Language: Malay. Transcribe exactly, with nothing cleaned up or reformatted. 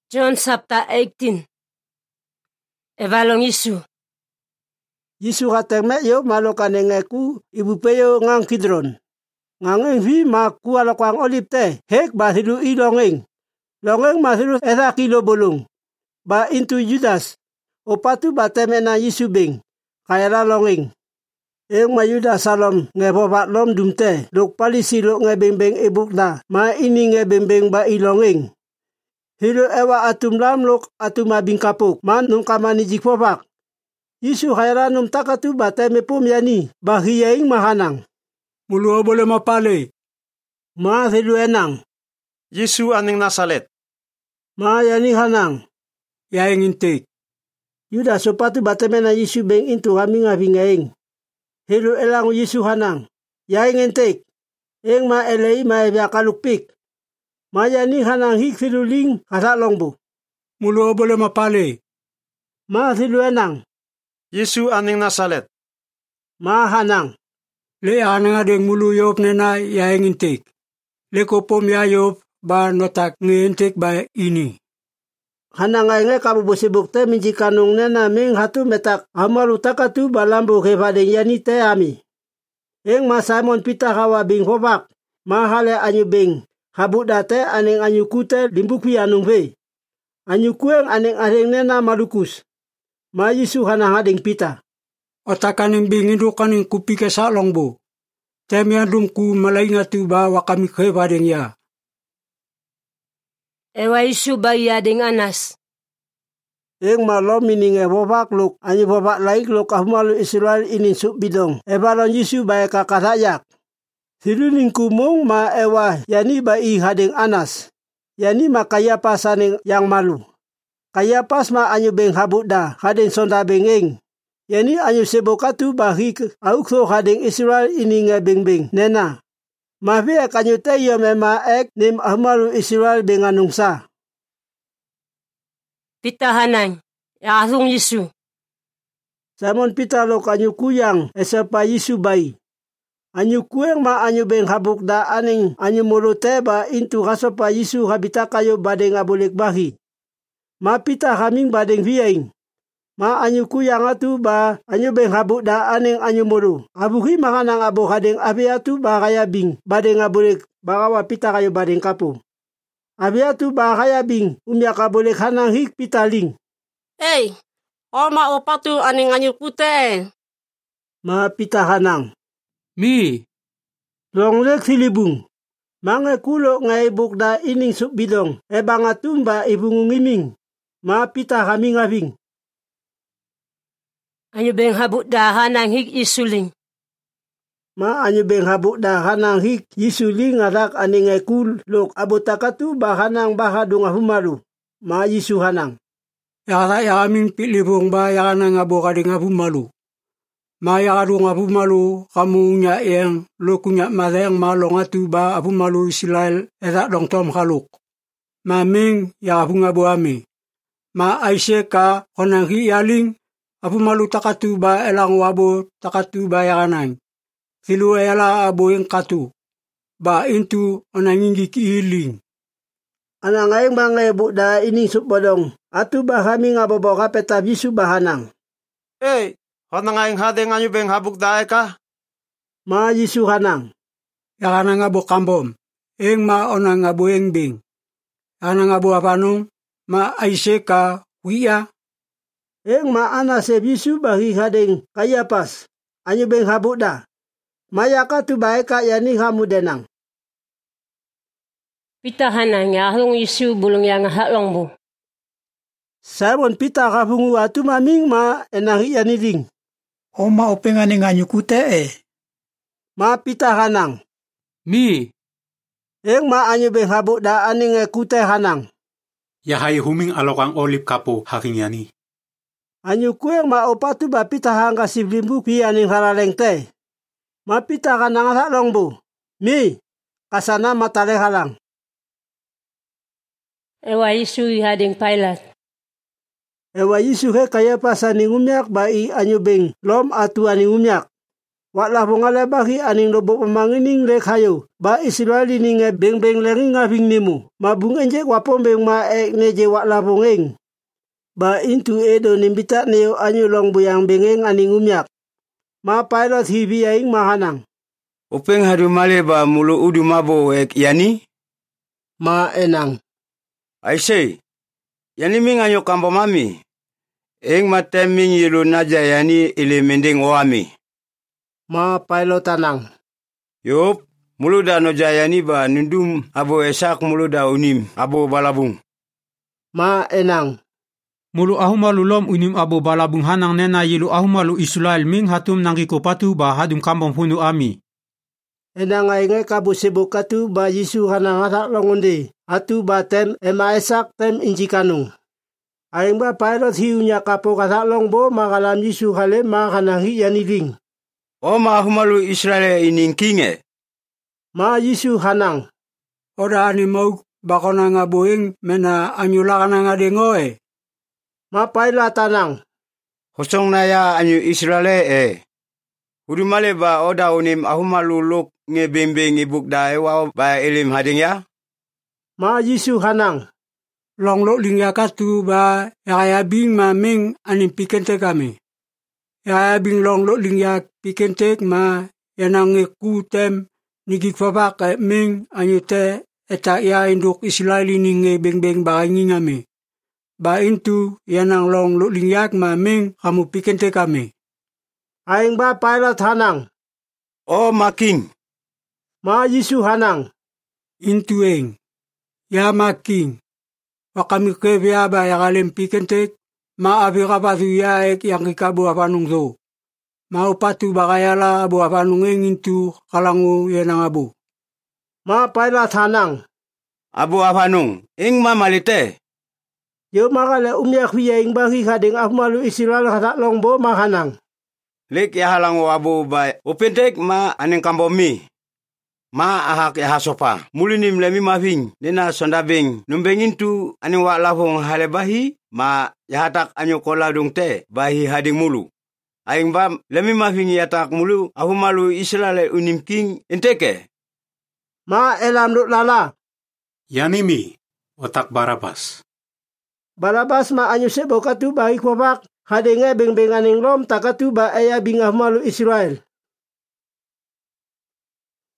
John chapter eighteen. Evalong Yesu. Yesu kateng yo malokan engeku ibu peyo ngang Kidron. Ngang vi ma kuala kwang olip te hek ba hilu ilongeng. Longeng ma hilu era kilo bolong. Ba intu Judas. Opatu ba temena Yesu beng. Kaya la longeng. Eng ma Judas salom ngebobat lom dumte. Lok palisi lok ngebeng-beng ibuk na. Ma ini ngebeng-beng ba ilongeng. Hilu ewa atum lam lok atum abing kapuk. Man nung kamani jikpopak. Yesu kaya num takatu ba teme pum yani. Ba hiyaing mahanang. Mulu boleh mapale. Ma hilu enang. Yesu aning Nasaret. Ma yani hanang. Yaing intik. Yuda sopatu ba teme na Yesu beng intu kami ngabingaing. Hilu elang Yesu hanang. Yaing intik. Eng ma elei ma ebya kalukpik. Maya ni hanang hik filuling kasak longbo. Mulu boleh mapale. Ma filu enang. Yesu aning Nasaret. Ma hanang. Le anang adeng mulu yop nena yaing intik. Le kopom ya yop ba notak nge ba ini. Hanang ay nga kabubusibuk te minjikanung nena ming hatu metak amalu takatu balambu kevadeng yani te ami. Eng ma Simon Peter kawa bing hobak. Ma hale anyu bing. Habuk date aneng anyu kute limbuki anung ve. Anyu kueng aneng areng nena malukus. Ma Yesu hanang adeng pita. Otakaning bingin kaning kupi kesak longbo. Tem yandum ku malainga tu ba wakami kevadeng ya. Ewa Yesu bayi adeng Anas. Eng malom ini ngebobak luk. Anyu bobak laik luk ahumalu Israel ini suk bidong. Ebalon Yesu bayi kakarayak. Hiluning kumong ma ewa yani ba i hadeng Anas. Yani ma Kayapas aneng yang malu. Kayapas ma anyu beng habuk da hadeng sonda bengeng. Yani anyu sebokatu bahik aukso hadeng Israel ini ngebeng-beng nena. Ma viek anyu teyo mema ek nim ahmalu Israel benganungsa. Pita hanang. Ya asung Yesu. Simon Peter lo kanyu kuyang esepa Yesu bayi. Anyu kueng ma anyu beng habuk da aning anyu mulute ba intu kasopa Yesu habita kayo badeng abolek bahi. Ma pita haming badeng viyaing. Ma anyu kuyang atu ba anyu beng habuk da aning anyu mulu. Abuhi makanang abo hadeng abi atu ba kaya bing badeng abolek bakawa pita kayo badeng kapu. Abi atu ba kaya bing umyak abolek hanang hik pita ling. Hey, oma opatu aning anyu kute. Ma pita hanang. Mi. Longlek silibung. Mange kulo ngai bukda ining suk bidong. Ebang atumba ibungung iming. Ma pita kami ngabing. Anyu beng habuk da hanang hik isuling. Ma anyu beng habuk da hanang hik isuling arak aning ngai kul lok abotakatu ba hanang bahadung ahumalu. Ma Yesu hanang. Yara ya amin pilibong ba yana ngabo kading ahumalu. Maya kadung ahumalu kamu nya yang lokunya madeng malong atu ba ahumalu Israel edak dong tom haluk. Ma ming ya abunga buami. Ma Aisyeka konang hi yaling ahumalu takatu ba elang wabo takatu ba yanang. Filu ela abo yang katu. Ba intu onang inggi kiiling. Anang ay mga buda ining supodong. Atu ba kami nga babaw kapeta Yesu bahanang. Eh, honang aing hadeng anyu beng habuk dae ka? Ma Yesu hanang. Yakana nga bo kambom. Eng ma onang nga bo eng bing. Yakana nga bo apanong. Ma Aisyeka wiya. Eng ma Anas e Yesu bahi hadeng Kayapas. Anyu beng habuk da. Maya ka tu bae ka yani hamu denang. Pita hanang ya asung Yesu bulung yang hak longbo. Simon Peter kabungu atu maming ma enang yani ding. Oma opengan nga nyukute eh. Ma pita hanang. Mi. Eng ma anyu beng habuk da aning e kute hanang. Yahai huming alokang olip kapo haking yani. Anyu kueng ma opatu ba pita hangga siblimbu pi aning halaleng te. Ma pita kanang arak longbo. Mi. Kasana matale halang. Ewa Yesu hadeng Pilat. Ewa Yesu he Kayapas aning umyak ba i anyu beng lom atu aning umyak. Wak lah bongale bagi aning lobo pemangining le kayo. Ba Israeli ninge beng-beng lengi ngabing nimu. Ma bung enje wapom beng ma ek neje wak lah bongeng. Ba intu edo nimbitak neo anyu long buyang bengeng aning umyak. Ma pilot hibi aing mahanang. Upeng hadu male ba mulu udu mabo ek yani? Ma enang. Aisei, yani ming anyo kambo mami. Eng matem ming yilu naja yani ile mending oami. Ma pilot tanang. Yop, mulu da no jayani ba nundum abo esak mulu da unim abo balabung. Ma enang. Mulu ahumalu lom unim abo balabung hanang nena yilu ahumalu Israel ming hatum nangiko patu ba hadum kambong hunu ami. Enang ay ngay kabu sibuk katu ba Yisu hanang hatak longundi. Atu ba tem ema esak tem inci kanung. Aing ba pilot hiunya kapo katak longbo makalam Yisu hale ma hanang hi yaniling. O ma ahumalu Israel ining kinge. Ma Yisu hanang. Ora ani mau bakona nga boing mena anyula kana nga dengoe. Ma pilot tanang. Hosong na ya anyu Israel e. Hudumale ba oda unim ahumalu luk nge bembeng ibuk da ewa ba elim hading ya? Ma Yisu hanang. Long lo lingya katu ba ya bing ma ming anim pikente kami. Ya bing long lo lingya pikente ma yanang ku tem nigik fabak ming anyu te eta ya induk Israeli ninge beng beng ba ngingami. Ba intu yanang long lo lingyak ma ming kamu pikente kami. Aing ba pilot hanang. O making. Ma Yisu hanang. Intu eng. Ya making. Wakami kebya ba ya kalem pikente ma abi kapatu ya ek yang kikabu apanung zo. Ma upatu bakayala abu apanung eng intu kalangu yanang abu. Ma pilot hanang. Abu apanung. Ing mamalite. Yo makale umyak hiya ing bagi kading ahmalu Israel hatak longbo mahanang. Lek ya halango abu ba upentek ma aneng kambomi. Ma ahak ya hasopa. Mulinim lemi maving. Nena sondabeng. Numbengin tu aning wak lafong halebahi. Ma yahatak anyo kola dong te. Bahi hading mulu. Aing bam lemi maving yatak mulu. Ahumalu Israel unim king inteke. Ma elam duk lala. Yanimi, otak Barabas. Barabas ma anyo sebo katu bahi kwabak. Hadinge beng beng aning lom takatu ba aya bing ahmalu Israel.